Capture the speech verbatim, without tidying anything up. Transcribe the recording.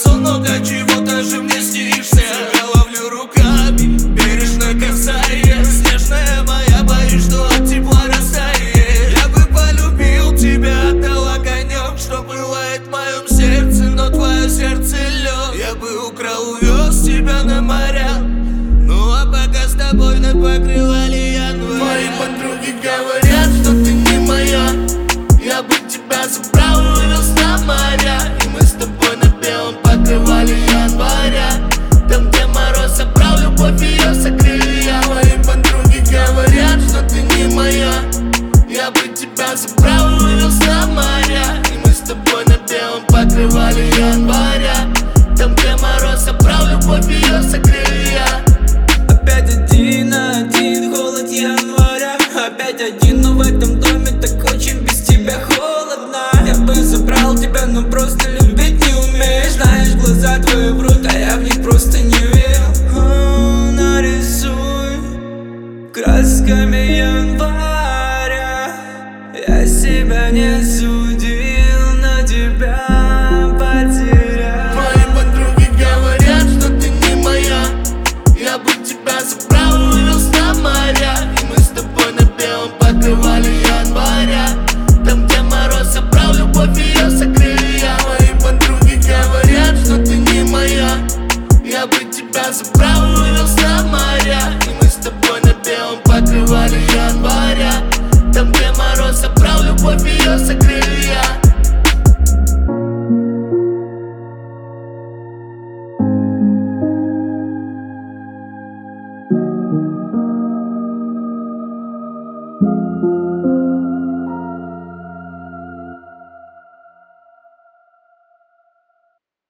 сон, много чего даже мне снишься. Тебя ловлю руками, бережно касаясь. Снежная моя, боюсь, что от тепла растает. Я бы полюбил тебя, отдал огонек, что бывает в моем сердце, но твое сердце лед. Я бы украл, увез тебя на моря, ну а пока с тобой над покрывали января. Мои подруги говорят, что ты не моя. Я бы тебя забрал и увез на моря, и мы с тобой на белом покрывали января. Там, где мороз собрал любовь, ее согрели я. Мои подруги говорят, что ты не моя. Я бы тебя забрал и увез на моря, и мы с тобой на белом покрывали января. Там, где мороз собрал любовь, ее согрели я. Опять один на один, холод января. Опять один, но в этом доме так очень без тебя холодно. Я бы забрал тебя, но просто любить не умеешь. Знаешь, глаза твои врут, а я в них просто не верю. О, нарисуй красками января. Я себя не судил, но тебя потерял. Мои подруги говорят, что ты не моя. Я бы тебя забрал и увез на моря, и мы с тобой на белом покрывали января. Там, где мороз собрал любовь, ее согрели я. Мои подруги говорят, что ты не моя. Я бы тебя забрал и увез на моря, и мы с тобой на белом покрывали января.